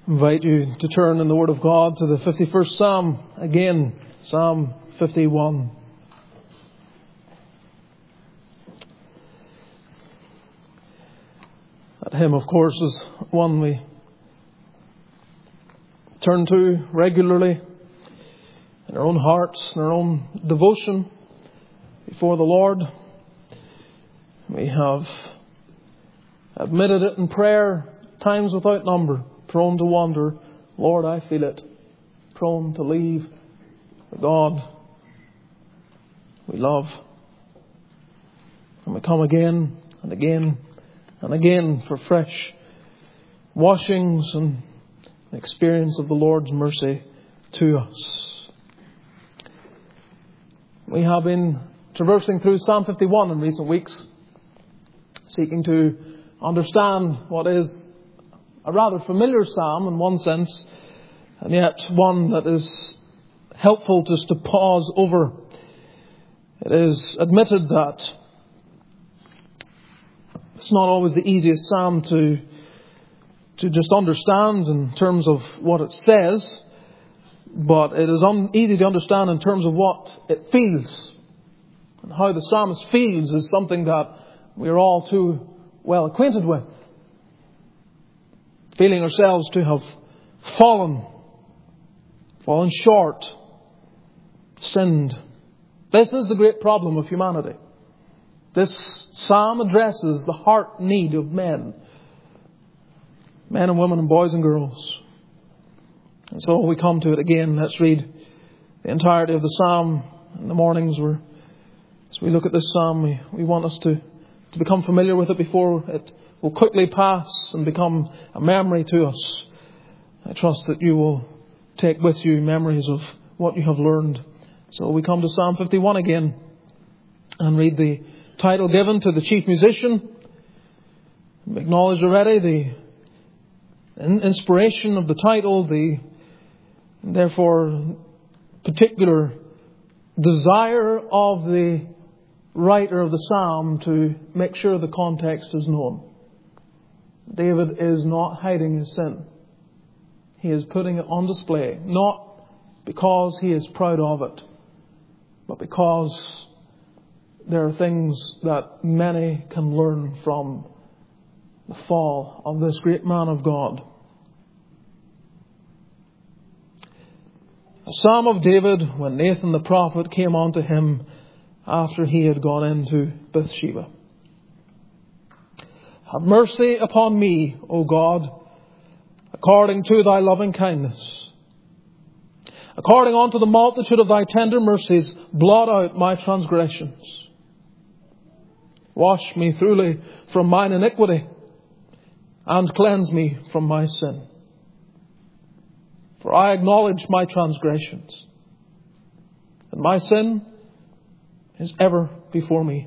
invite you to turn in the Word of God to the 51st Psalm again, Psalm 51. That hymn, of course, is one we turn to regularly in our own hearts, in our own devotion before the Lord. We have admitted it in prayer times without number. Prone to wander, Lord, I feel it. Prone to leave the God we love. And we come again and again and again for fresh washings and experience of the Lord's mercy to us. We have been traversing through Psalm 51 in recent weeks, seeking to understand what is a rather familiar psalm in one sense, and yet one that is helpful just to pause over. It is admitted that it's not always the easiest psalm to just understand in terms of what it says, but it is easy to understand in terms of what it feels. And how the psalmist feels is something that we are all too well acquainted with. Feeling ourselves to have fallen short, sinned. This is the great problem of humanity. This psalm addresses the heart need of men and women and boys and girls. And so we come to it again. Let's read the entirety of the psalm in the mornings. As we look at this psalm, we want us to become familiar with it before it will quickly pass and become a memory to us. I trust that you will take with you memories of what you have learned. So we come to Psalm 51 again and read the title given to the chief musician. We acknowledged already the inspiration of the title, the therefore particular desire of the writer of the psalm to make sure the context is known. David is not hiding his sin. He is putting it on display, not because he is proud of it, but because there are things that many can learn from the fall of this great man of God. A psalm of David when Nathan the prophet came unto him after he had gone into Bathsheba. Have mercy upon me, O God, according to thy loving kindness. According unto the multitude of thy tender mercies, blot out my transgressions. Wash me thoroughly from mine iniquity, and cleanse me from my sin. For I acknowledge my transgressions, and my sin is ever before me.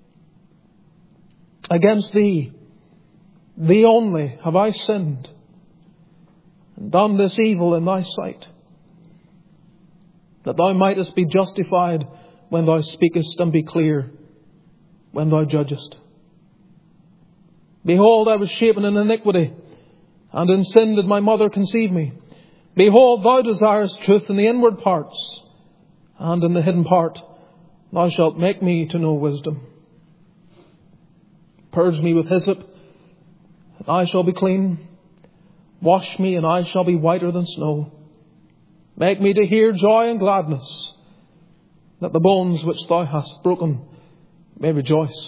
Against thee only have I sinned, and done this evil in thy sight, that thou mightest be justified when thou speakest, and be clear when thou judgest. Behold, I was shapen in iniquity, and in sin did my mother conceive me. Behold, thou desirest truth in the inward parts, and in the hidden part thou shalt make me to know wisdom. Purge me with hyssop, and I shall be clean. Wash me, and I shall be whiter than snow. Make me to hear joy and gladness, that the bones which thou hast broken may rejoice.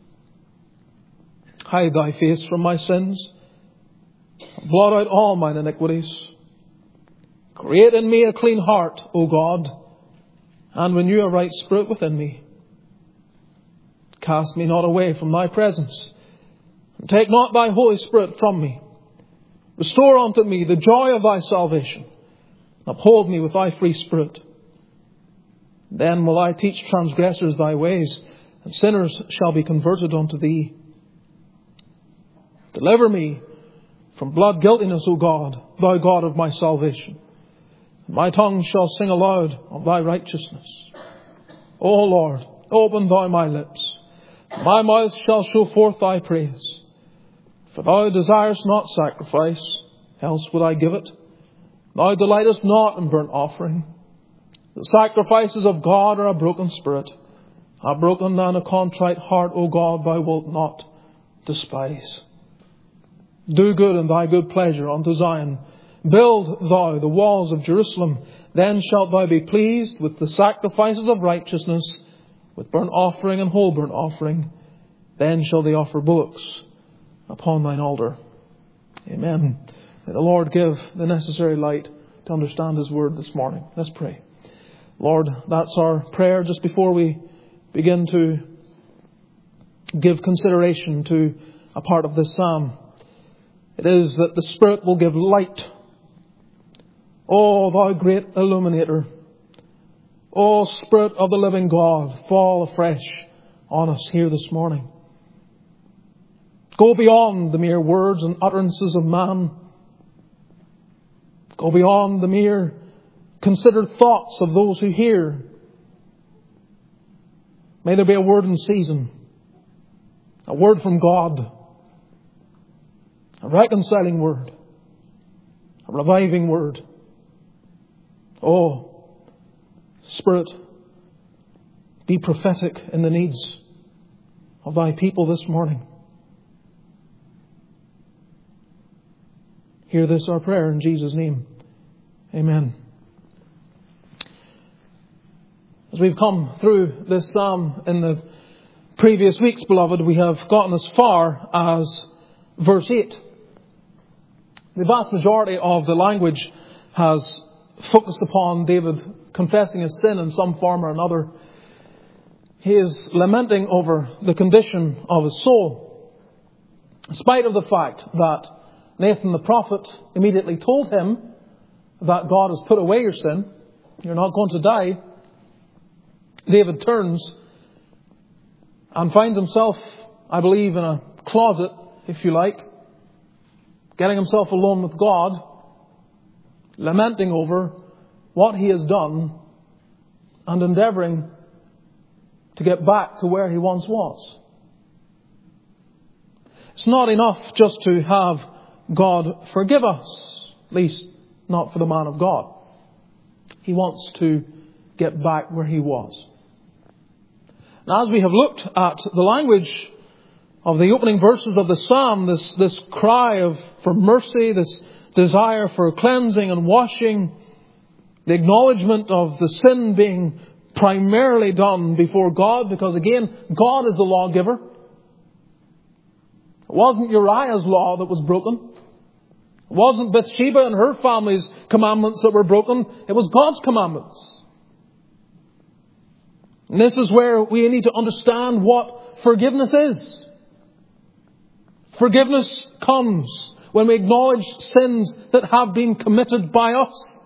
Hide thy face from my sins, and blot out all mine iniquities. Create in me a clean heart, O God, and renew a right spirit within me. Cast me not away from thy presence, and take not thy Holy Spirit from me. Restore unto me the joy of thy salvation, and uphold me with thy free spirit. Then will I teach transgressors thy ways, and sinners shall be converted unto thee. Deliver me from blood guiltiness, O God, thou God of my salvation. My tongue shall sing aloud of thy righteousness. O Lord, open thou my lips. My mouth shall show forth thy praise. For thou desirest not sacrifice, else would I give it. Thou delightest not in burnt offering. The sacrifices of God are a broken spirit. A broken and a contrite heart, O God, thou wilt not despise. Do good in thy good pleasure unto Zion. Build thou the walls of Jerusalem. Then shalt thou be pleased with the sacrifices of righteousness, with burnt offering and whole burnt offering. Then shall they offer bullocks upon thine altar. Amen. May the Lord give the necessary light to understand His word this morning. Let's pray. Lord, that's our prayer just before we begin to give consideration to a part of this psalm. It is that the Spirit will give light. Oh, thou great illuminator. Oh, Spirit of the living God, fall afresh on us here this morning. Go beyond the mere words and utterances of man. Go beyond the mere considered thoughts of those who hear. May there be a word in season. A word from God. A reconciling word. A reviving word. Oh, Spirit, be prophetic in the needs of thy people this morning. Hear this our prayer in Jesus' name. Amen. As we've come through this psalm in the previous weeks, beloved, we have gotten as far as verse 8. The vast majority of the language has focused upon David confessing his sin in some form or another. He is lamenting over the condition of his soul, in spite of the fact that Nathan the prophet immediately told him that God has put away your sin. You're not going to die. David turns and finds himself, I believe, in a closet, if you like, getting himself alone with God, lamenting over what he has done and endeavouring to get back to where he once was. It's not enough just to have God forgive us, at least not for the man of God. He wants to get back where he was. Now, as we have looked at the language of the opening verses of the psalm, this cry for mercy, this desire for cleansing and washing, the acknowledgement of the sin being primarily done before God, because again, God is the lawgiver. It wasn't Uriah's law that was broken. It wasn't Bathsheba and her family's commandments that were broken. It was God's commandments. And this is where we need to understand what forgiveness is. Forgiveness comes when we acknowledge sins that have been committed by us.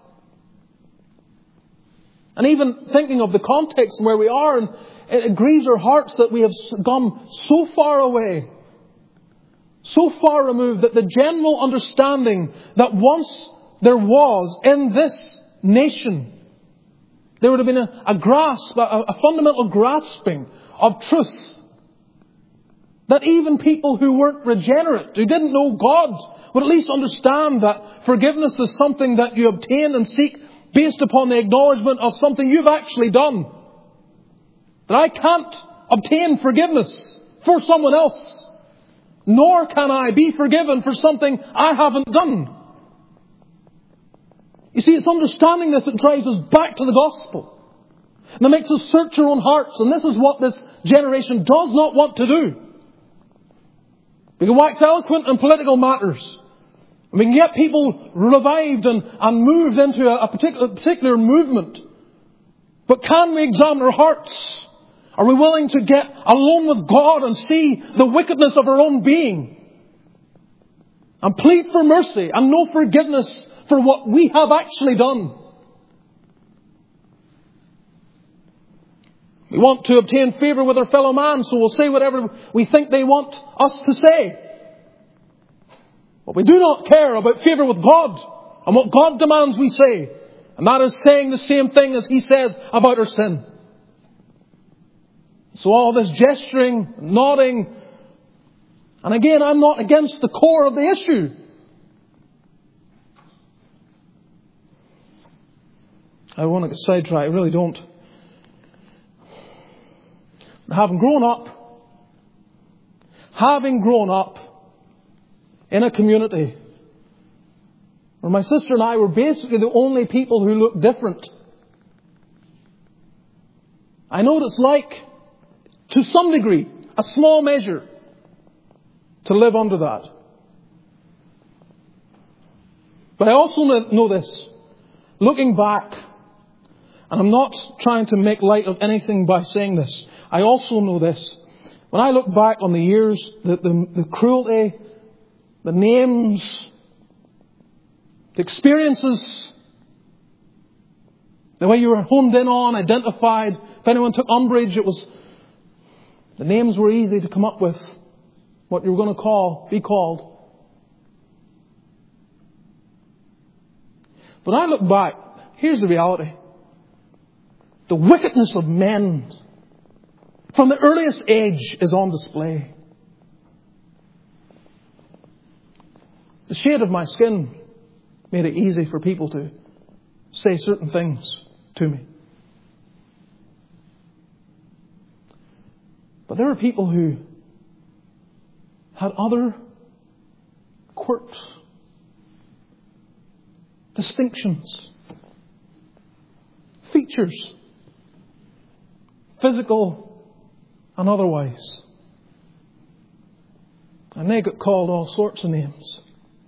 And even thinking of the context and where we are, and it grieves our hearts that we have gone so far away, so far removed, that the general understanding that once there was in this nation, there would have been a grasp, a fundamental grasping of truth. That even people who weren't regenerate, who didn't know God, would at least understand that forgiveness is something that you obtain and seek based upon the acknowledgement of something you've actually done. That I can't obtain forgiveness for someone else, nor can I be forgiven for something I haven't done. You see, it's understanding this that drives us back to the gospel. And that makes us search our own hearts. And this is what this generation does not want to do. We can wax eloquent in political matters. We can get people revived and moved into a particular movement. But can we examine our hearts? Are we willing to get alone with God and see the wickedness of our own being? And plead for mercy and no forgiveness for what we have actually done. We want to obtain favour with our fellow man, so we'll say whatever we think they want us to say. But we do not care about favour with God and what God demands we say. And that is saying the same thing as He says about our sin. So all this gesturing, nodding, and again, I'm not against the core of the issue. I want to get sidetracked. I really don't. Having grown up in a community where my sister and I were basically the only people who looked different, I know what it's like, to some degree, a small measure, to live under that. But I also know this, looking back, and I'm not trying to make light of anything by saying this, I also know this. When I look back on the years, the cruelty, the names, the experiences, the way you were honed in on, identified, if anyone took umbrage, the names were easy to come up with, what you were going to be called. But I look back, here's the reality. The wickedness of men from the earliest age is on display. The shade of my skin made it easy for people to say certain things to me. But there are people who had other quirks, distinctions, features, physical and otherwise. And they got called all sorts of names.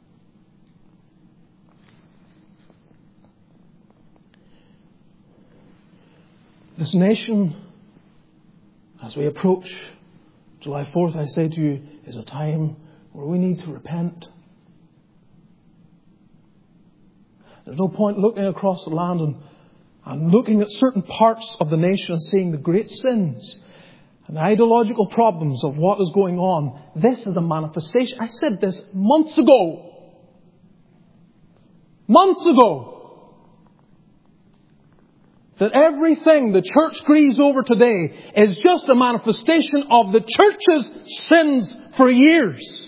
This nation, as we approach July 4th, I say to you, is a time where we need to repent. There's no point looking across the land and looking at certain parts of the nation and seeing the great sins and the ideological problems of what is going on. This is a manifestation. I said this months ago. That everything the church grieves over today is just a manifestation of the church's sins for years.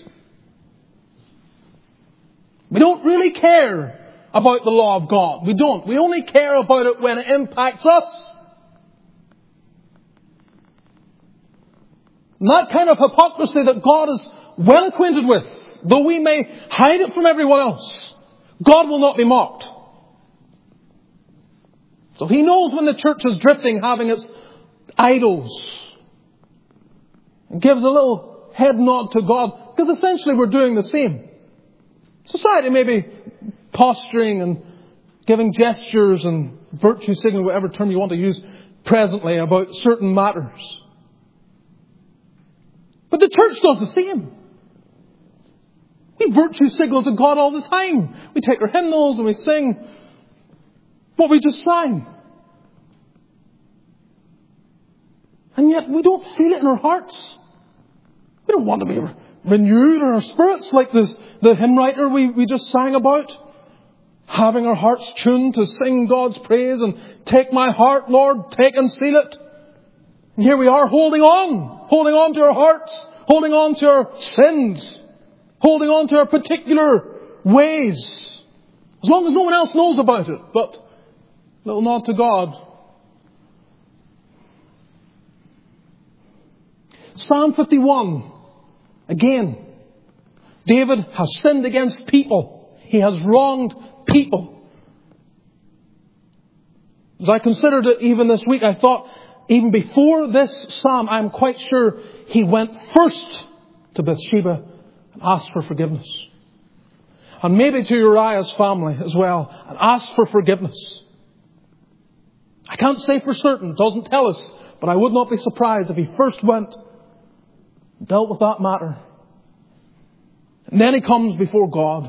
We don't really care about the law of God. We don't. We only care about it when it impacts us. And that kind of hypocrisy that God is well acquainted with, though we may hide it from everyone else, God will not be mocked. So He knows when the church is drifting, having its idols, and gives a little head nod to God, because essentially we're doing the same. Society may be posturing and giving gestures and virtue signaling, whatever term you want to use presently, about certain matters. But the church does the same. We virtue signal to God all the time. We take our hymnals and we sing what we just sang. And yet we don't feel it in our hearts. We don't want to be renewed in our spirits like the hymn writer we just sang about. Having our hearts tuned to sing God's praise and take my heart, Lord, take and seal it. And here we are holding on to our hearts, holding on to our sins, holding on to our particular ways. As long as no one else knows about it. But little nod to God. Psalm 51. Again, David has sinned against people. He has wronged people. As I considered it even this week, I thought, even before this psalm, I'm quite sure he went first to Bathsheba and asked for forgiveness. And maybe to Uriah's family as well, and asked for forgiveness. I can't say for certain, it doesn't tell us, but I would not be surprised if he first went and dealt with that matter. And then he comes before God.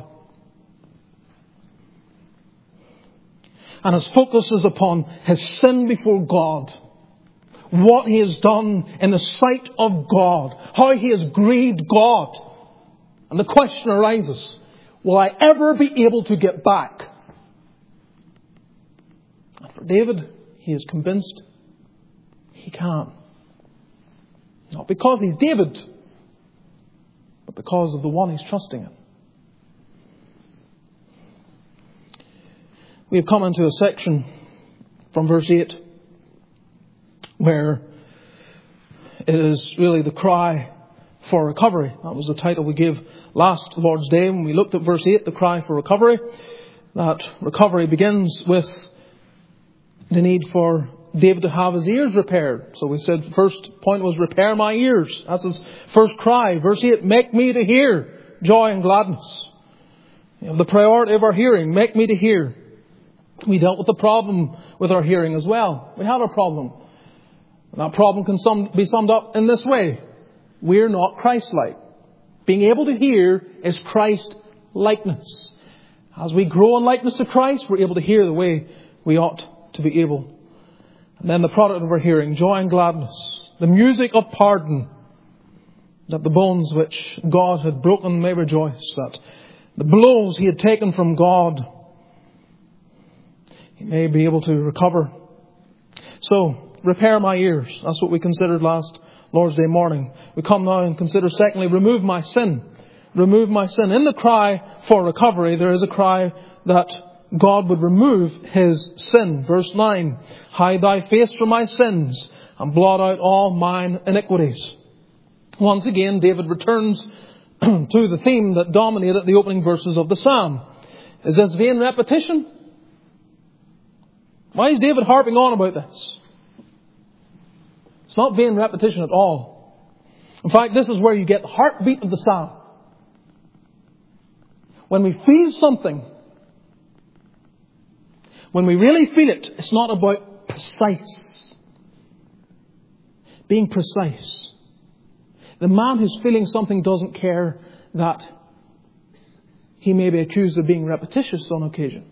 And his focus is upon his sin before God. What he has done in the sight of God. How he has grieved God. And the question arises, will I ever be able to get back? And for David, he is convinced he can. Not because he's David, but because of the one he's trusting in. We have come into a section from verse 8, where it is really the cry for recovery. That was the title we gave last Lord's Day when we looked at verse 8, the cry for recovery. That recovery begins with the need for David to have his ears repaired. So we said the first point was repair my ears. That's his first cry. Verse 8, make me to hear joy and gladness. The priority of our hearing, make me to hear. We dealt with the problem with our hearing as well. We have a problem. That problem can be summed up in this way. We're not Christ-like. Being able to hear is Christ-likeness. As we grow in likeness to Christ, we're able to hear the way we ought to be able. And then the product of our hearing, joy and gladness. The music of pardon. That the bones which God had broken may rejoice. That the blows He had taken from God, He may be able to recover. So, repair my ears. That's what we considered last Lord's Day morning. We come now and consider secondly, remove my sin. Remove my sin. In the cry for recovery, there is a cry that God would remove His sin. Verse 9, hide thy face from my sins and blot out all mine iniquities. Once again, David returns to the theme that dominated the opening verses of the psalm. Is this vain repetition? Why is David harping on about this? It's not vain repetition at all. In fact, this is where you get the heartbeat of the psalm. When we feel something, when we really feel it, it's not about precise. Being precise. The man who's feeling something doesn't care that he may be accused of being repetitious on occasion.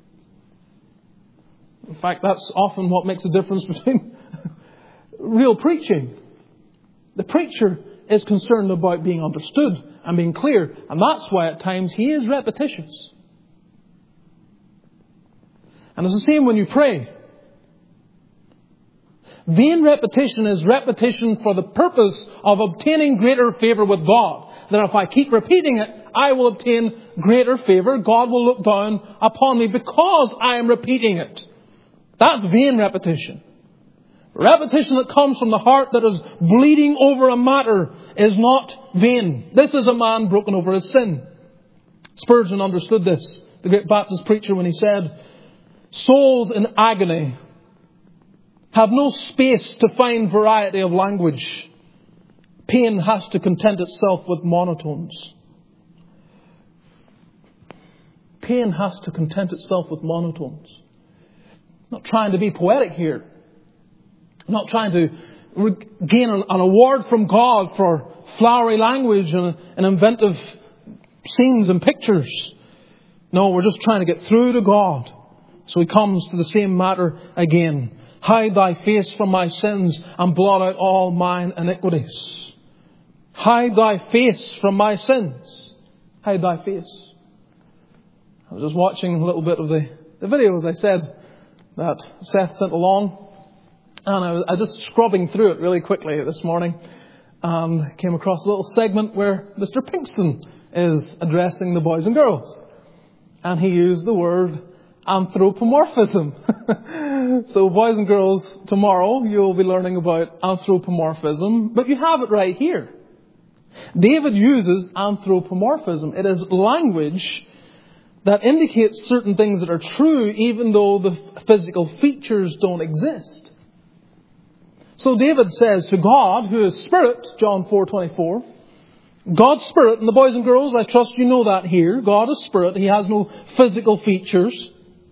In fact, that's often what makes a difference between real preaching. The preacher is concerned about being understood and being clear, and that's why at times he is repetitious. And it's the same when you pray. Vain repetition is repetition for the purpose of obtaining greater favour with God. That if I keep repeating it, I will obtain greater favour. God will look down upon me because I am repeating it. That's vain repetition. Repetition that comes from the heart that is bleeding over a matter is not vain. This is a man broken over his sin. Spurgeon understood this, the great Baptist preacher, when he said, souls in agony have no space to find variety of language. Pain has to content itself with monotones. Pain has to content itself with monotones. I'm not trying to be poetic here. I'm not trying to gain an award from God for flowery language and inventive scenes and pictures. No, we're just trying to get through to God. So He comes to the same matter again. Hide thy face from my sins and blot out all mine iniquities. Hide thy face from my sins. Hide thy face. I was just watching a little bit of the video, as I said, that Seth sent along. And I was just scrubbing through it really quickly this morning. And came across a little segment where Mr. Pinkston is addressing the boys and girls. And he used the word anthropomorphism. So boys and girls, tomorrow you'll be learning about anthropomorphism, but you have it right here. David uses anthropomorphism. It is language that indicates certain things that are true even though the physical features don't exist. So David says to God, who is Spirit, John 4:24, God's Spirit, and the boys and girls, I trust you know that here. God is Spirit. He has no physical features.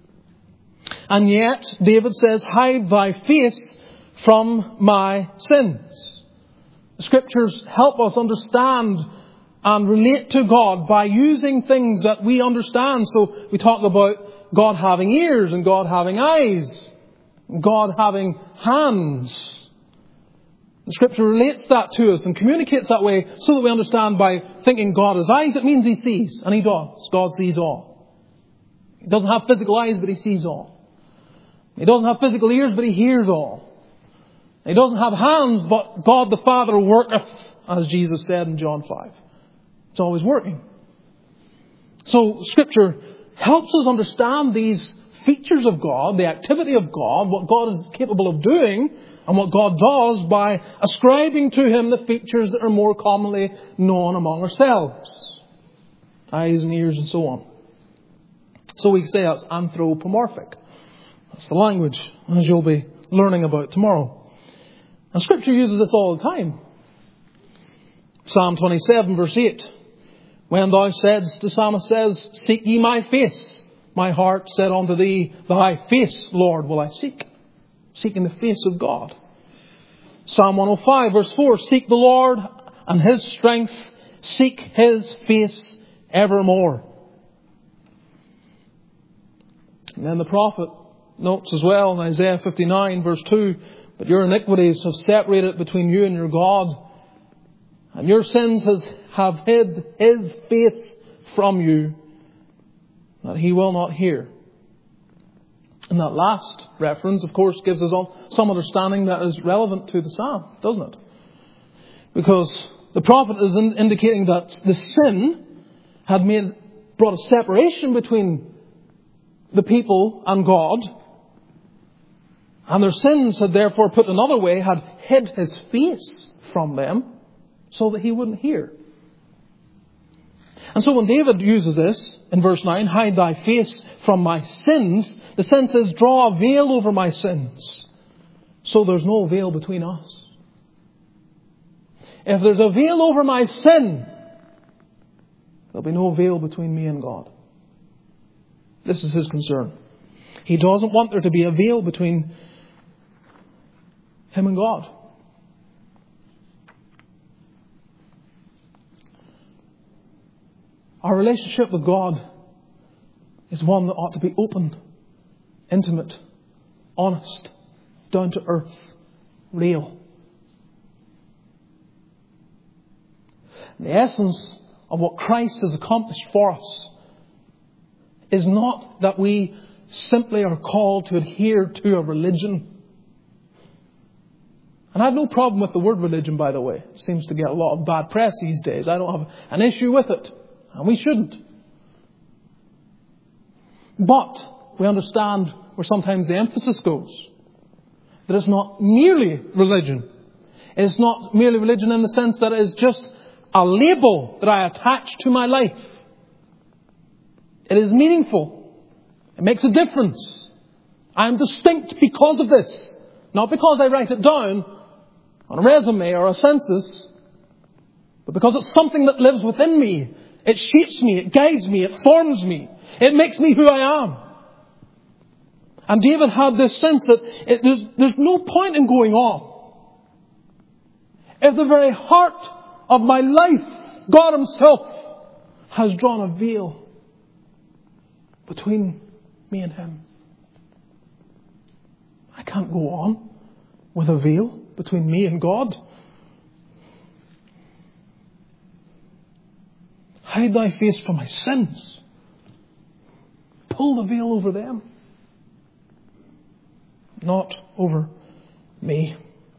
And yet, David says, hide thy face from my sins. The Scriptures help us understand and relate to God by using things that we understand. So we talk about God having ears and God having eyes, God having hands. The Scripture relates that to us and communicates that way so that we understand by thinking God has eyes, it means He sees. And He does. God sees all. He doesn't have physical eyes, but He sees all. He doesn't have physical ears, but He hears all. He doesn't have hands, but God the Father worketh, as Jesus said in John 5. It's always working. So Scripture helps us understand these features of God, the activity of God, what God is capable of doing, and what God does by ascribing to Him the features that are more commonly known among ourselves. Eyes and ears and so on. So we say that's anthropomorphic. That's the language, as you'll be learning about tomorrow. And Scripture uses this all the time. Psalm 27 verse 8. When thou saidst, the psalmist says, seek ye my face. My heart said unto thee, thy face, Lord, will I seek. Seeking the face of God. Psalm 105 verse 4. Seek the Lord and His strength. Seek His face evermore. And then the prophet notes as well in Isaiah 59 verse 2. But your iniquities have separated between you and your God. And your sins have hid His face from you, that He will not hear. And that last reference, of course, gives us some understanding that is relevant to the psalm, doesn't it? Because the prophet is indicating that the sin had brought a separation between the people and God. And their sins had therefore, put another way, had hid His face from them so that He wouldn't hear. And so when David uses this in verse 9, hide thy face from my sins, the sense is draw a veil over my sins, so there's no veil between us. If there's a veil over my sin, there'll be no veil between me and God. This is His concern. He doesn't want there to be a veil between Him and God. Our relationship with God is one that ought to be open, intimate, honest, down to earth, real. The essence of what Christ has accomplished for us is not that we simply are called to adhere to a religion. And I have no problem with the word religion, by the way. It seems to get a lot of bad press these days. I don't have an issue with it. And we shouldn't. But we understand where sometimes the emphasis goes. That it's not merely religion. It's not merely religion in the sense that it is just a label that I attach to my life. It is meaningful. It makes a difference. I am distinct because of this. Not because I write it down on a resume or a census, but because it's something that lives within me. It shapes me, it guides me, it forms me. It makes me who I am. And David had this sense that there's no point in going on. If the very heart of my life, God Himself, has drawn a veil between me and Him. I can't go on with a veil between me and God. Hide thy face from my sins. Pull the veil over them. Not over me.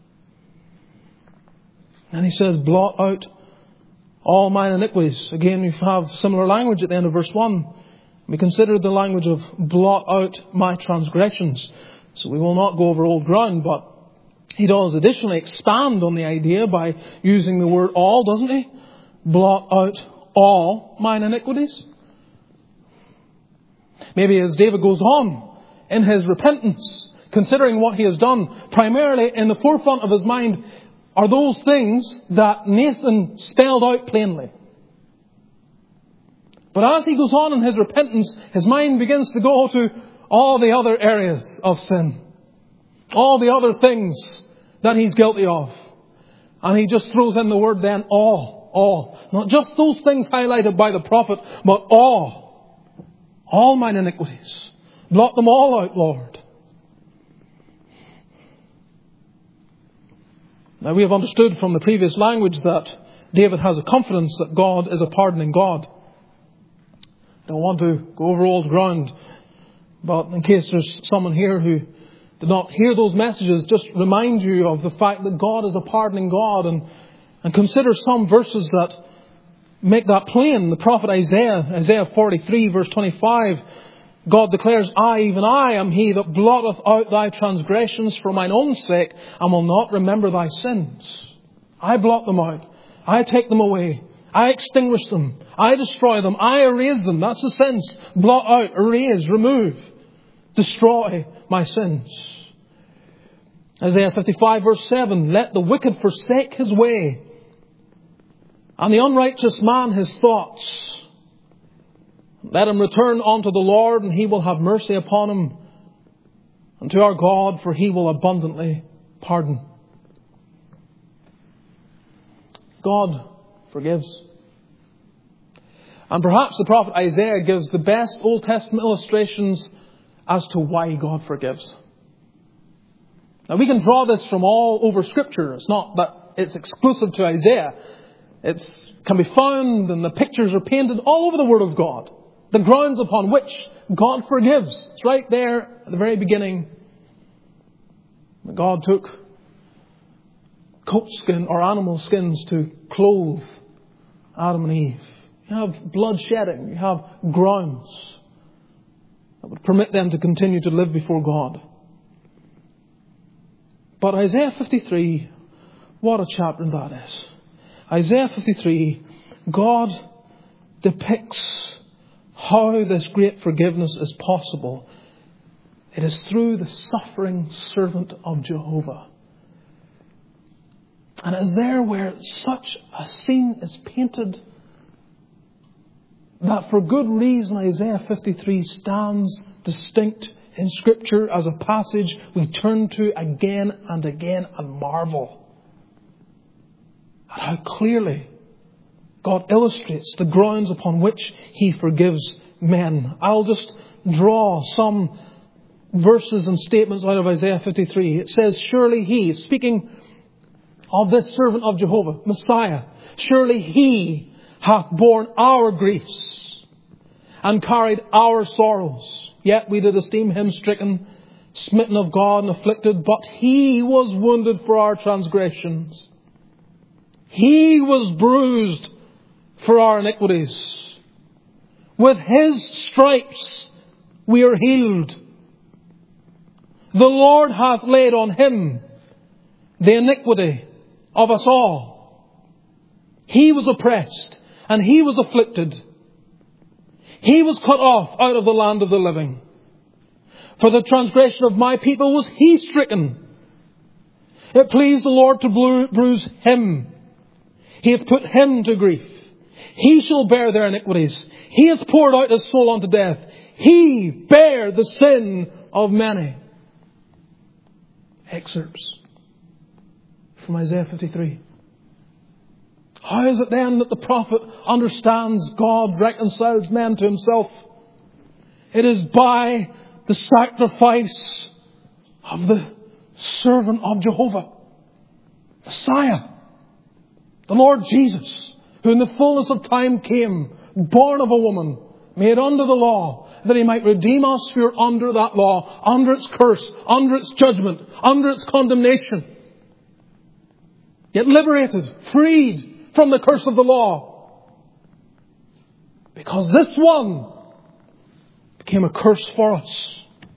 And he says, blot out all mine iniquities. Again, we have similar language at the end of verse 1. We consider the language of blot out my transgressions. So we will not go over old ground, but he does additionally expand on the idea by using the word all, doesn't he? Blot out all mine iniquities. Maybe as David goes on in his repentance, considering what he has done, primarily in the forefront of his mind are those things that Nathan spelled out plainly. But as he goes on in his repentance, his mind begins to go to all the other areas of sin. All the other things that he's guilty of. And he just throws in the word then, all. Not just those things highlighted by the prophet, but all. All mine iniquities. Blot them all out, Lord. Now we have understood from the previous language that David has a confidence that God is a pardoning God. I don't want to go over old ground, but in case there's someone here who did not hear those messages, just remind you of the fact that God is a pardoning God, and consider some verses that make that plain. The prophet Isaiah 43 verse 25 God declares, I, even I, am He that blotteth out thy transgressions for mine own sake, and will not remember thy sins. I blot them out. I take them away. I extinguish them. I destroy them. I erase them. That's the sense. Blot out, erase, remove, destroy my sins. Isaiah 55 verse 7, let the wicked forsake his way, and the unrighteous man his thoughts. Let him return unto the Lord, and He will have mercy upon him, and to our God, for He will abundantly pardon. God forgives. And perhaps the prophet Isaiah gives the best Old Testament illustrations as to why God forgives. Now we can draw this from all over Scripture. It's not that it's exclusive to Isaiah. It can be found, and the pictures are painted all over the Word of God. The grounds upon which God forgives. It's right there at the very beginning. God took goat skin or animal skins to clothe Adam and Eve. You have blood shedding. You have grounds that would permit them to continue to live before God. But Isaiah 53, what a chapter that is. Isaiah 53, God depicts how this great forgiveness is possible. It is through the suffering servant of Jehovah. And it is there where such a scene is painted that for good reason Isaiah 53 stands distinct in Scripture as a passage we turn to again and again and marvel at how clearly God illustrates the grounds upon which He forgives men. I'll just draw some verses and statements out of Isaiah 53. It says, surely He, speaking of this servant of Jehovah, Messiah, surely He hath borne our griefs and carried our sorrows. Yet we did esteem Him stricken, smitten of God, and afflicted. But He was wounded for our transgressions. He was bruised for our iniquities. With His stripes we are healed. The Lord hath laid on Him the iniquity of us all. He was oppressed and He was afflicted. He was cut off out of the land of the living. For the transgression of my people was He stricken. It pleased the Lord to bruise Him. He hath put Him to grief. He shall bear their iniquities. He hath poured out His soul unto death. He bare the sin of many. Excerpts from Isaiah 53. How is it then that the prophet understands God reconciles men to Himself? It is by the sacrifice of the servant of Jehovah, Messiah, the Lord Jesus, who in the fullness of time came, born of a woman, made under the law, that He might redeem us who are under that law, under its curse, under its judgment, under its condemnation. Yet liberated, freed from the curse of the law. Because this one became a curse for us.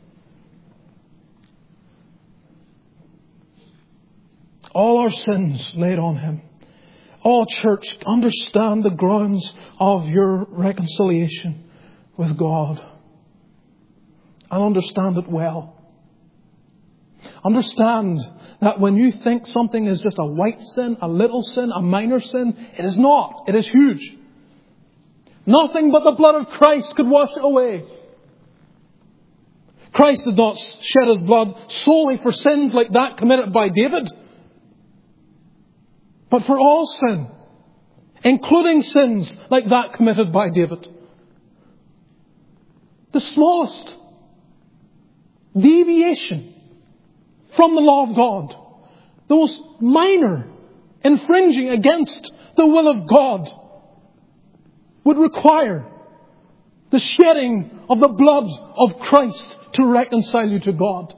All our sins laid on Him. Oh, church, understand the grounds of your reconciliation with God. And understand it well. Understand that when you think something is just a white sin, a little sin, a minor sin, it is not. It is huge. Nothing but the blood of Christ could wash it away. Christ did not shed His blood solely for sins like that committed by David, but for all sin, including sins like that committed by David. The smallest deviation from the law of God, the most minor infringing against the will of God, would require the shedding of the blood of Christ to reconcile you to God.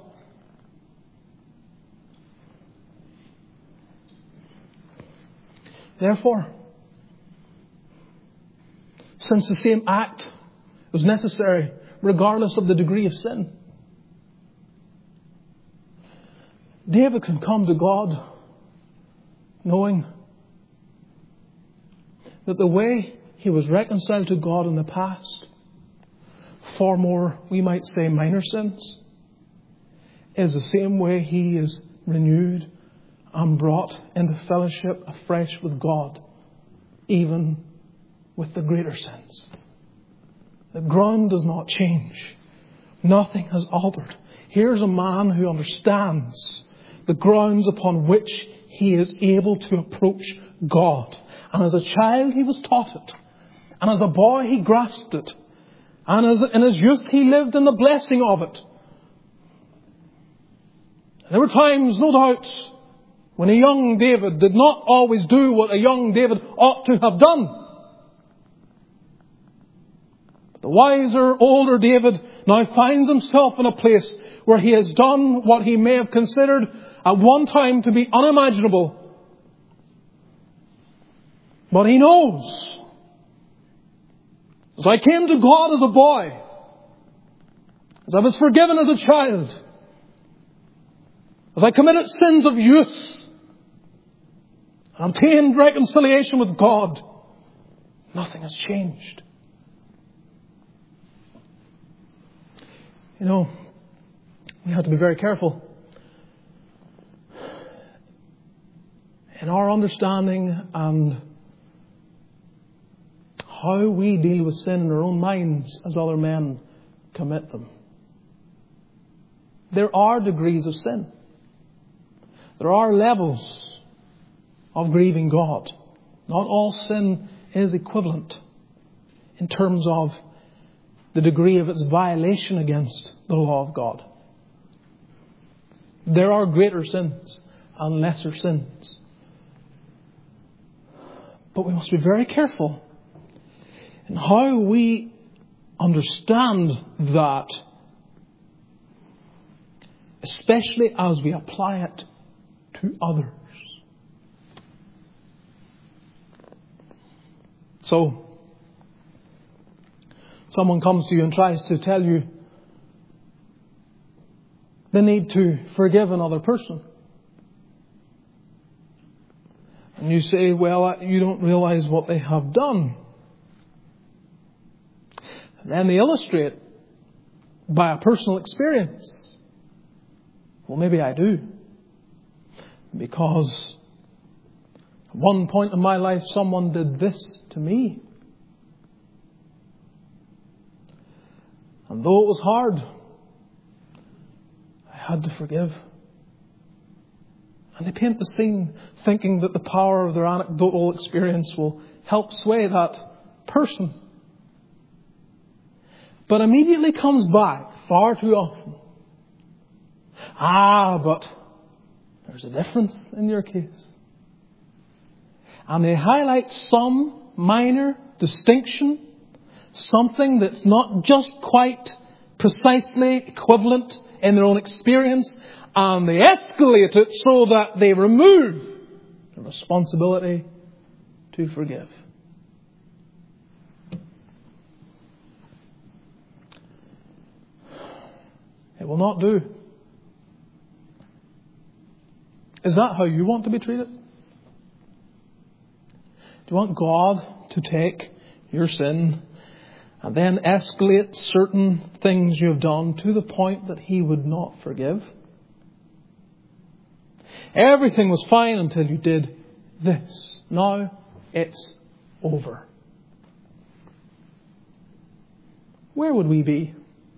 Therefore, since the same act was necessary regardless of the degree of sin. David can come to God knowing that the way he was reconciled to God in the past, for more, we might say, minor sins, is the same way he is renewed and brought into fellowship afresh with God, even with the greater sins. The ground does not change. Nothing has altered. Here's a man who understands the grounds upon which he is able to approach God. And as a child he was taught it. And as a boy he grasped it. And in his youth he lived in the blessing of it. There were times, no doubt, when a young David did not always do what a young David ought to have done. But the wiser, older David now finds himself in a place where he has done what he may have considered at one time to be unimaginable. But he knows, as I came to God as a boy, as I was forgiven as a child, as I committed sins of youth, and obtained reconciliation with God, nothing has changed. You know, we have to be very careful in our understanding and how we deal with sin in our own minds as other men commit them. There are degrees of sin. There are levels of grieving God. Not all sin is equivalent in terms of the degree of its violation against the law of God. There are greater sins and lesser sins. But we must be very careful in how we understand that, especially as we apply it to others. So, someone comes to you and tries to tell you the need to forgive another person. And you say, well, you don't realize what they have done. And then they illustrate by a personal experience. Well, maybe I do. Because at one point in my life, someone did this to me. And though it was hard, I had to forgive. And they paint the scene thinking that the power of their anecdotal experience will help sway that person. But immediately comes back far too often. But there's a difference in your case. And they highlight some minor distinction, something that's not just quite precisely equivalent in their own experience, and they escalate it so that they remove the responsibility to forgive. It will not do. Is that how you want to be treated? Do you want God to take your sin and then escalate certain things you have done to the point that He would not forgive? Everything was fine until you did this. Now it's over. Where would we be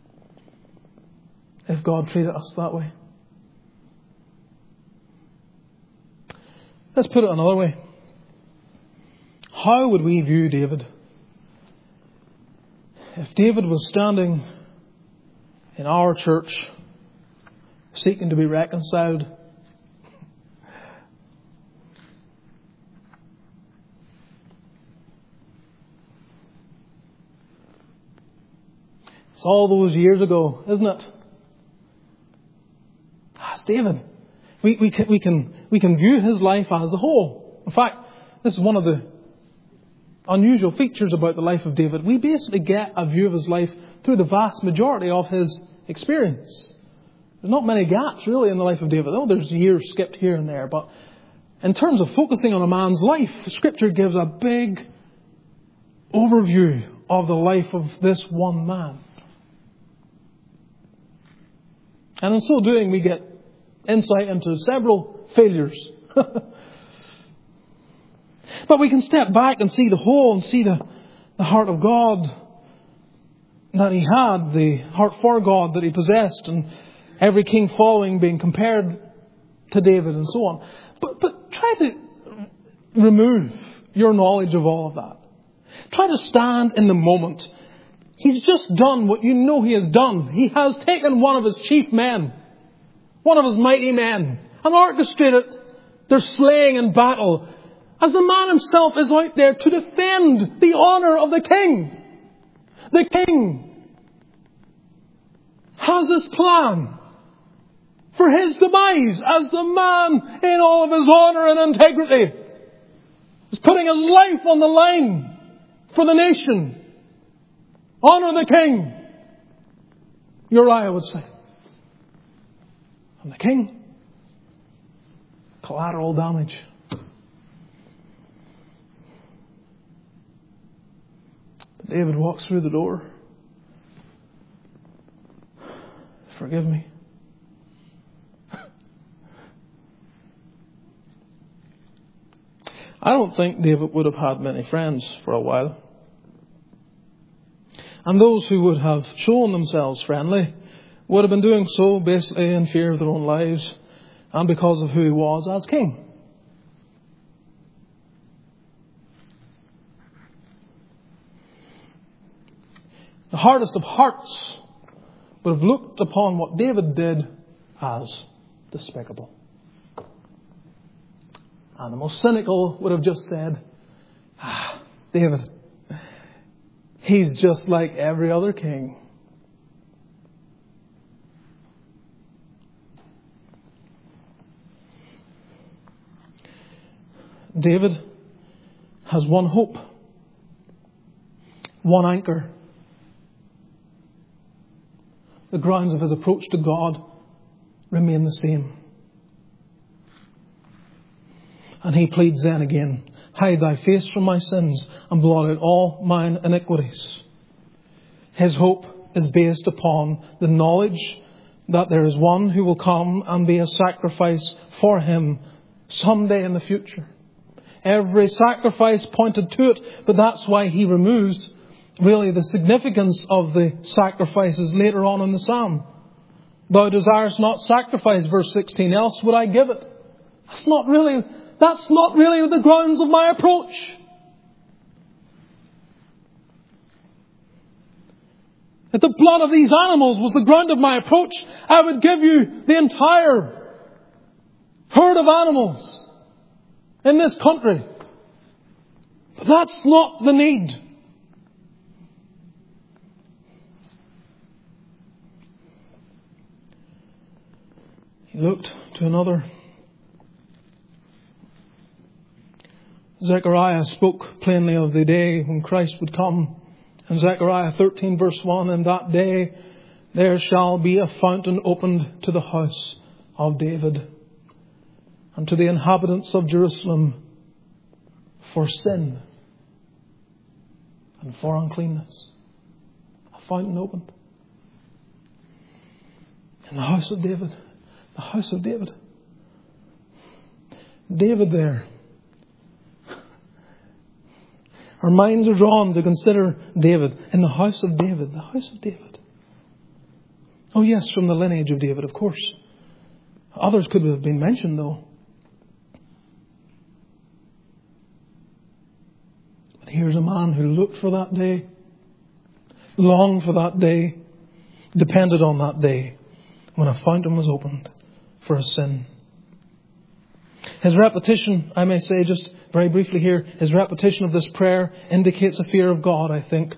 if God treated us that way? Let's put it another way. How would we view David? If David was standing in our church seeking to be reconciled, it's all those years ago, isn't it? That's David. We can view his life as a whole. In fact, this is one of the unusual features about the life of David. We basically get a view of his life through the vast majority of his experience. There's not many gaps really in the life of David. Oh, there's years skipped here and there. But in terms of focusing on a man's life, Scripture gives a big overview of the life of this one man. And in so doing, we get insight into several failures. But we can step back and see the whole and see the heart of God that he had, the heart for God that he possessed, and every king following being compared to David and so on. But try to remove your knowledge of all of that. Try to stand in the moment. He's just done what you know he has done. He has taken one of his chief men, one of his mighty men, and orchestrated their slaying in battle, as the man himself is out there to defend the honour of the king. The king has this plan for his demise as the man in all of his honour and integrity is putting his life on the line for the nation. Honour the king, Uriah would say. And the king, collateral damage. David walks through the door. Forgive me. I don't think David would have had many friends for a while. And those who would have shown themselves friendly would have been doing so basically in fear of their own lives and because of who he was as king. The hardest of hearts would have looked upon what David did as despicable. And the most cynical would have just said, David, he's just like every other king. David has one hope, one anchor. The grounds of his approach to God remain the same. And he pleads then again, hide thy face from my sins and blot out all mine iniquities. His hope is based upon the knowledge that there is one who will come and be a sacrifice for him someday in the future. Every sacrifice pointed to it, but that's why he removes really the significance of the sacrifices later on in the psalm. Thou desirest not sacrifice, verse 16, else would I give it. That's not really the grounds of my approach. If the blood of these animals was the ground of my approach, I would give you the entire herd of animals in this country. But that's not the need. He looked to another. Zechariah spoke plainly of the day when Christ would come. In Zechariah 13 verse 1, in that day there shall be a fountain opened to the house of David and to the inhabitants of Jerusalem for sin and for uncleanness. A fountain opened. In the house of David. The house of David. David there. Our minds are drawn to consider David in the house of David. The house of David. Oh yes, from the lineage of David, of course. Others could have been mentioned though. But here's a man who looked for that day, longed for that day, depended on that day when a fountain was opened for his sin. His repetition, I may say just very briefly here, his repetition of this prayer indicates a fear of God, I think.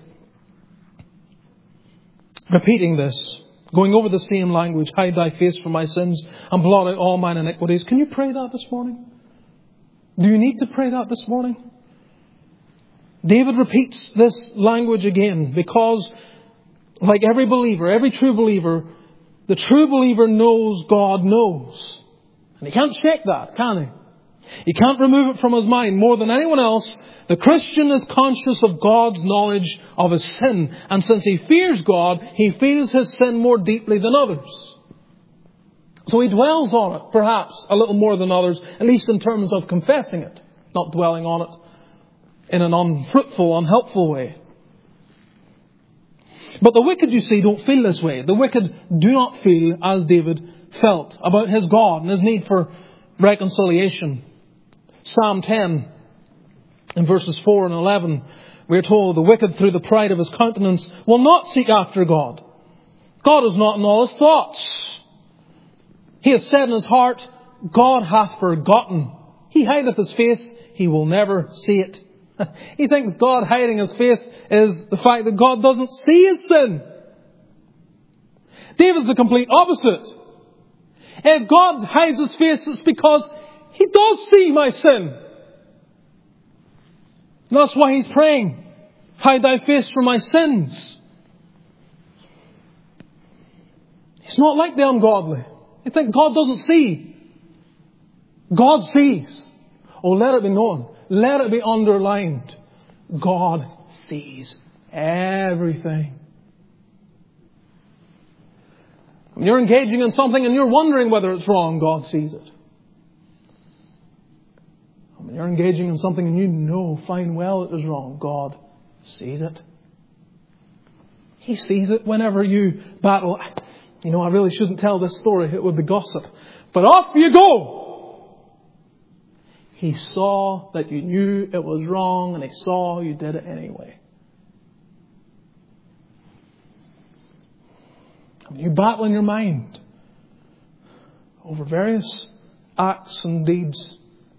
Repeating this, going over the same language, hide thy face from my sins and blot out all mine iniquities. Can you pray that this morning? Do you need to pray that this morning? David repeats this language again because, like every believer, every true believer, the true believer knows God knows. And he can't shake that, can he? He can't remove it from his mind. More than anyone else, the Christian is conscious of God's knowledge of his sin. And since he fears God, he feels his sin more deeply than others. So he dwells on it, perhaps a little more than others, at least in terms of confessing it, not dwelling on it in an unfruitful, unhelpful way. But the wicked, you see, don't feel this way. The wicked do not feel as David felt about his God and his need for reconciliation. Psalm 10, in verses 4 and 11, we are told, the wicked through the pride of his countenance will not seek after God. God is not in all his thoughts. He has said in his heart, God hath forgotten. He hideth his face, he will never see it. He thinks God hiding his face is the fact that God doesn't see his sin. David's the complete opposite. If God hides his face, it's because he does see my sin. And that's why he's praying, hide thy face from my sins. He's not like the ungodly. You think God doesn't see. God sees. Oh, let it be known. Let it be underlined. God sees everything. When you're engaging in something and you're wondering whether it's wrong, God sees it. When you're engaging in something and you know fine well it is wrong, God sees it. He sees it whenever you battle. You know, I really shouldn't tell this story. It would be gossip. But off you go! He saw that you knew it was wrong and he saw you did it anyway. When you battle in your mind over various acts and deeds,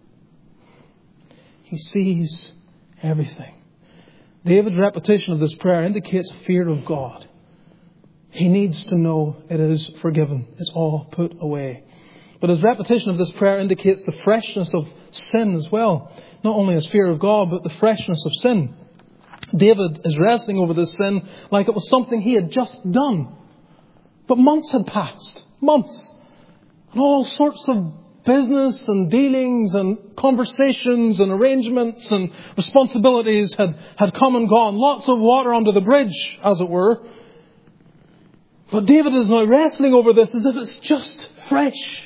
he sees everything. David's repetition of this prayer indicates a fear of God. He needs to know it is forgiven. It's all put away. But his repetition of this prayer indicates the freshness of sin as well. Not only his fear of God, but the freshness of sin. David is wrestling over this sin like it was something he had just done. But months had passed. Months. And all sorts of business and dealings and conversations and arrangements and responsibilities had come and gone. Lots of water under the bridge, as it were. But David is now wrestling over this as if it's just fresh.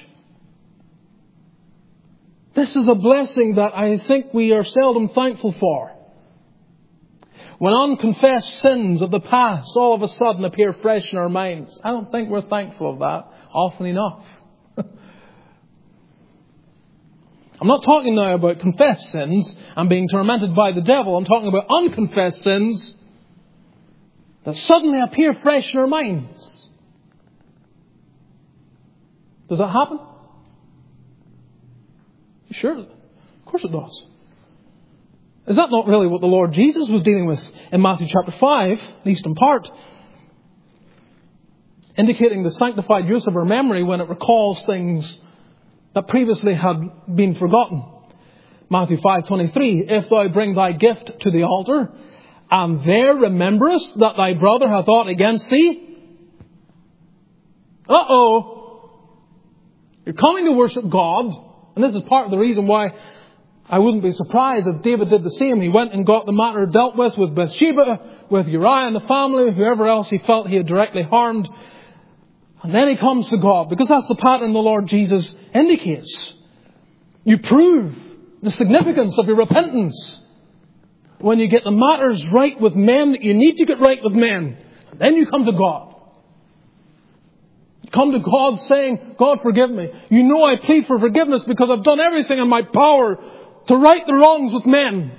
This is a blessing that I think we are seldom thankful for. When unconfessed sins of the past all of a sudden appear fresh in our minds, I don't think we're thankful of that often enough. I'm not talking now about confessed sins and being tormented by the devil. I'm talking about unconfessed sins that suddenly appear fresh in our minds. Does that happen? Sure. Of course it does. Is that not really what the Lord Jesus was dealing with in Matthew chapter 5, at least in part? Indicating the sanctified use of our memory when it recalls things that previously had been forgotten. Matthew 5:23, if thou bring thy gift to the altar, and there rememberest that thy brother hath aught against thee. You're coming to worship God. And this is part of the reason why I wouldn't be surprised if David did the same. He went and got the matter dealt with Bathsheba, with Uriah and the family, whoever else he felt he had directly harmed. And then he comes to God, because that's the pattern the Lord Jesus indicates. You prove the significance of your repentance when you get the matters right with men that you need to get right with men. And then you come to God. Come to God saying, God, forgive me. You know I plead for forgiveness because I've done everything in my power to right the wrongs with men.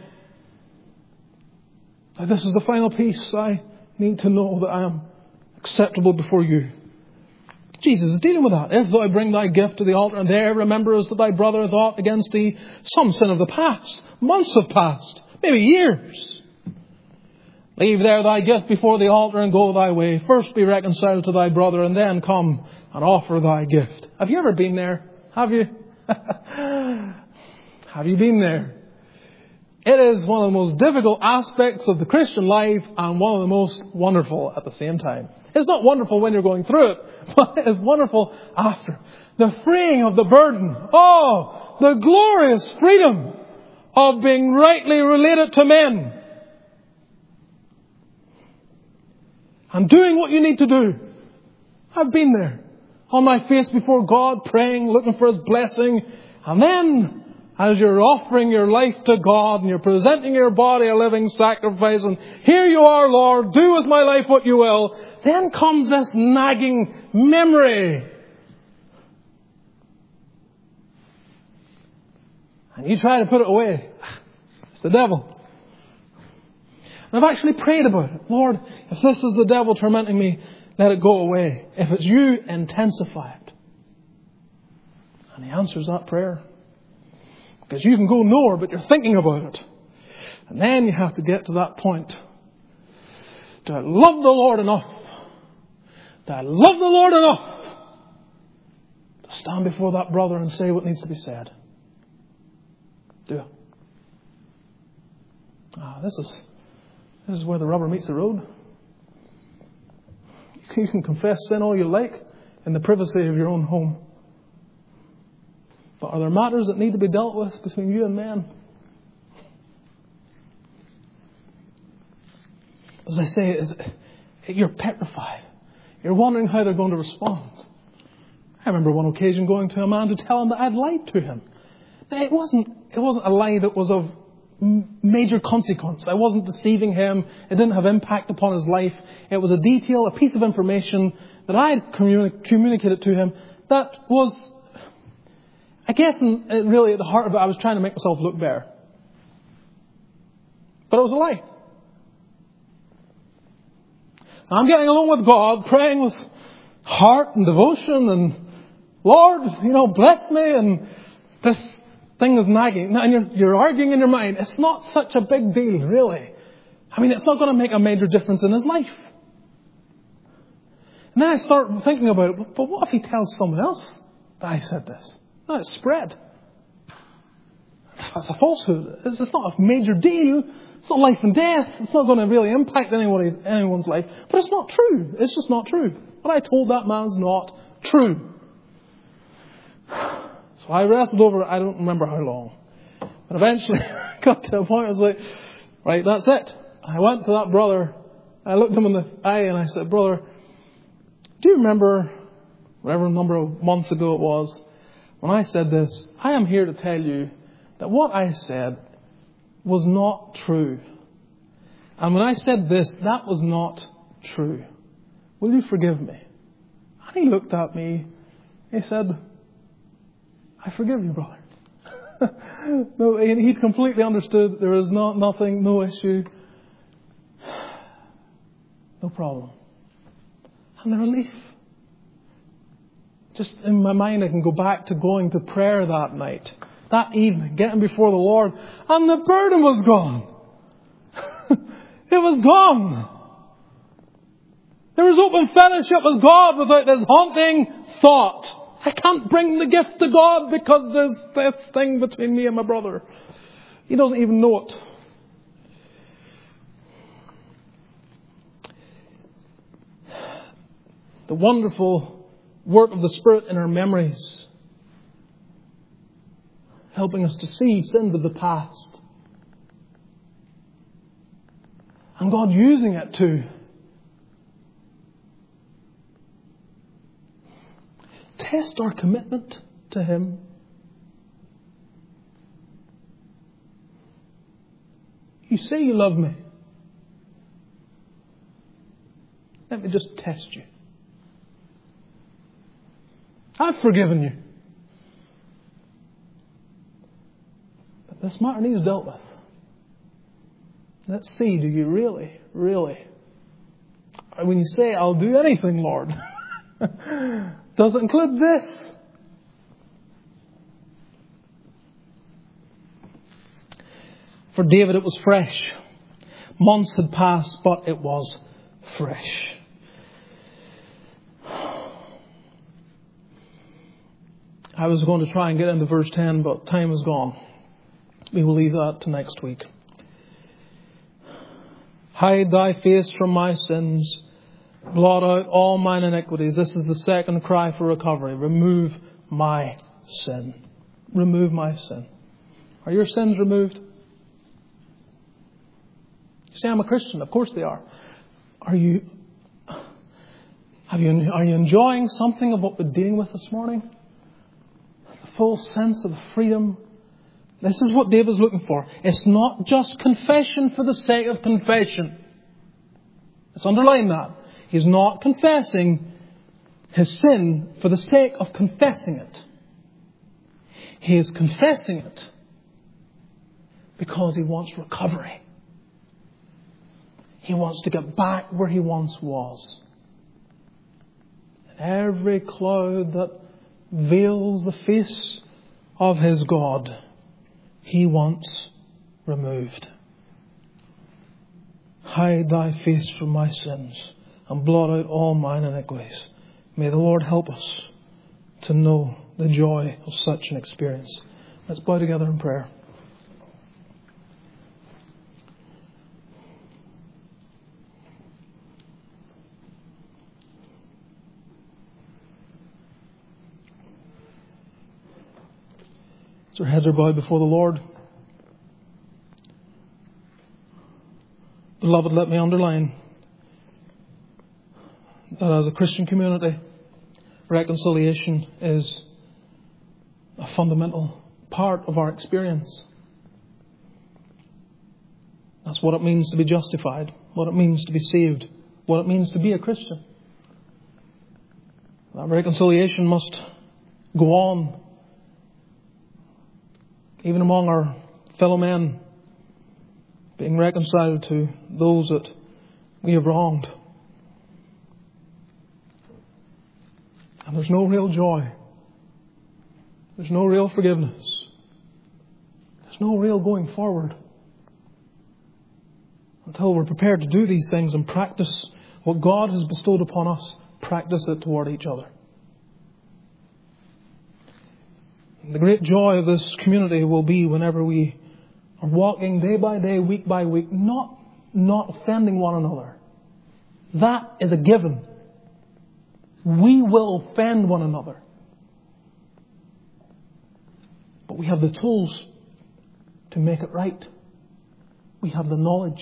Now, this is the final piece. I need to know that I am acceptable before you. Jesus is dealing with that. If thou bring thy gift to the altar, and there rememberest that thy brother hath aught against thee, some sin of the past. Months have passed. Maybe years. Leave there thy gift before the altar and go thy way. First be reconciled to thy brother and then come and offer thy gift. Have you ever been there? Have you? Have you been there? It is one of the most difficult aspects of the Christian life and one of the most wonderful at the same time. It's not wonderful when you're going through it, but it is wonderful after. The freeing of the burden. Oh, the glorious freedom of being rightly related to men. And doing what you need to do. I've been there. On my face before God, praying, looking for His blessing. And then, as you're offering your life to God and you're presenting your body a living sacrifice, and here you are, Lord, do with my life what you will, then comes this nagging memory. And you try to put it away. It's the devil. And I've actually prayed about it. Lord, if this is the devil tormenting me, let it go away. If it's you, intensify it. And He answers that prayer. Because you can go nowhere, but you're thinking about it. And then you have to get to that point. Do I love the Lord enough? Do I love the Lord enough to stand before that brother and say what needs to be said? Do I? This is where the rubber meets the road. You can confess sin all you like in the privacy of your own home. But are there matters that need to be dealt with between you and men? As I say, you're petrified. You're wondering how they're going to respond. I remember one occasion going to a man to tell him that I'd lied to him. Now, it wasn't a lie that was of major consequence. I wasn't deceiving him. It didn't have impact upon his life. It was a detail, a piece of information that I had communicated to him that was, I guess, really at the heart of it, I was trying to make myself look better. But it was a lie. I'm getting along with God, praying with heart and devotion, and Lord, bless me, and this thing is nagging. And you're arguing in your mind. It's not such a big deal, really. I mean, it's not going to make a major difference in his life. And then I start thinking about it. But what if he tells someone else that I said this? No, it's spread. That's a falsehood. It's not a major deal. It's not life and death. It's not going to really impact anyone's life. But it's not true. It's just not true. What I told that man is not true. So I wrestled over it. I don't remember how long. But eventually I got to a point I was like, right, that's it. I went to that brother. I looked him in the eye and I said, brother, do you remember whatever number of months ago it was when I said this? I am here to tell you that what I said was not true. And when I said this, that was not true. Will you forgive me? And he looked at me. He said, I forgive you, brother. No, he completely understood. There is nothing, no issue. No problem. And the relief. Just in my mind, I can go back to going to prayer that night, that evening, getting before the Lord, and the burden was gone. It was gone. There was open fellowship with God without this haunting thought. I can't bring the gift to God because there's this thing between me and my brother. He doesn't even know it. The wonderful work of the Spirit in our memories, helping us to see sins of the past. And God using it to test our commitment to Him. You say you love me. Let me just test you. I've forgiven you. But this matter needs dealt with. Let's see, do you really? When you say, I'll do anything, Lord, does it include this? For David, it was fresh. Months had passed, but it was fresh. I was going to try and get into verse 10, but time is gone. We will leave that to next week. Hide thy face from my sins. Blot out all mine iniquities. This is the second cry for recovery. Remove my sin. Remove my sin. Are your sins removed? You say, I'm a Christian. Of course they are. Are you enjoying something of what we're dealing with this morning? The full sense of freedom. This is what David's looking for. It's not just confession for the sake of confession. Let's underline that. He's not confessing his sin for the sake of confessing it. He is confessing it because he wants recovery. He wants to get back where he once was. And every cloud that veils the face of his God, he wants removed. Hide thy face from my sins and blot out all mine iniquities. May the Lord help us to know the joy of such an experience. Let's bow together in prayer. As our heads are bowed before the Lord, beloved, let me underline that as a Christian community, reconciliation is a fundamental part of our experience. That's what it means to be justified, what it means to be saved, what it means to be a Christian. That reconciliation must go on, even among our fellow men, being reconciled to those that we have wronged. And there's no real joy. There's no real forgiveness. There's no real going forward until we're prepared to do these things and practice what God has bestowed upon us, practice it toward each other. And the great joy of this community will be whenever we are walking day by day, week by week, not offending one another. That is a given. We will offend one another. But we have the tools to make it right. We have the knowledge.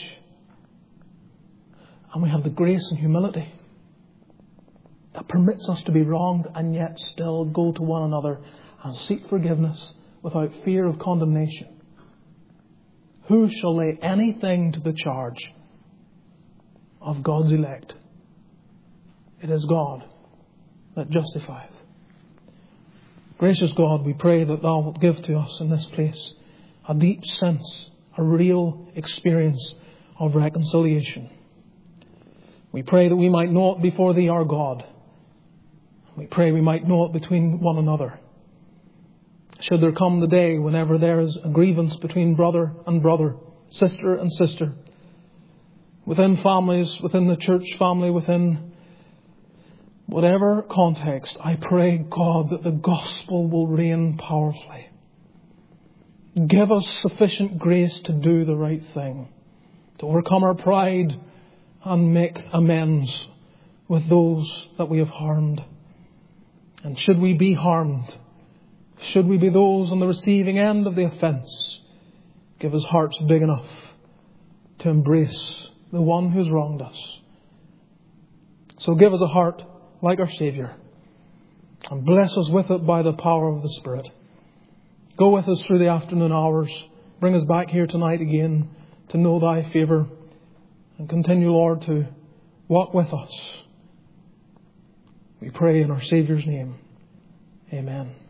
And we have the grace and humility that permits us to be wronged and yet still go to one another and seek forgiveness without fear of condemnation. Who shall lay anything to the charge of God's elect? It is God that justifieth. Gracious God, we pray that Thou wilt give to us in this place a deep sense, a real experience of reconciliation. We pray that we might know it before Thee, our God. We pray we might know it between one another. Should there come the day whenever there is a grievance between brother and brother, sister and sister, within families, within the church family, within whatever context, I pray, God, that the gospel will reign powerfully. Give us sufficient grace to do the right thing, to overcome our pride and make amends with those that we have harmed. And should we be harmed, should we be those on the receiving end of the offence, give us hearts big enough to embrace the one who's wronged us. So give us a heart like our Saviour, and bless us with it by the power of the Spirit. Go with us through the afternoon hours. Bring us back here tonight again to know Thy favour, and continue, Lord, to walk with us. We pray in our Saviour's name. Amen.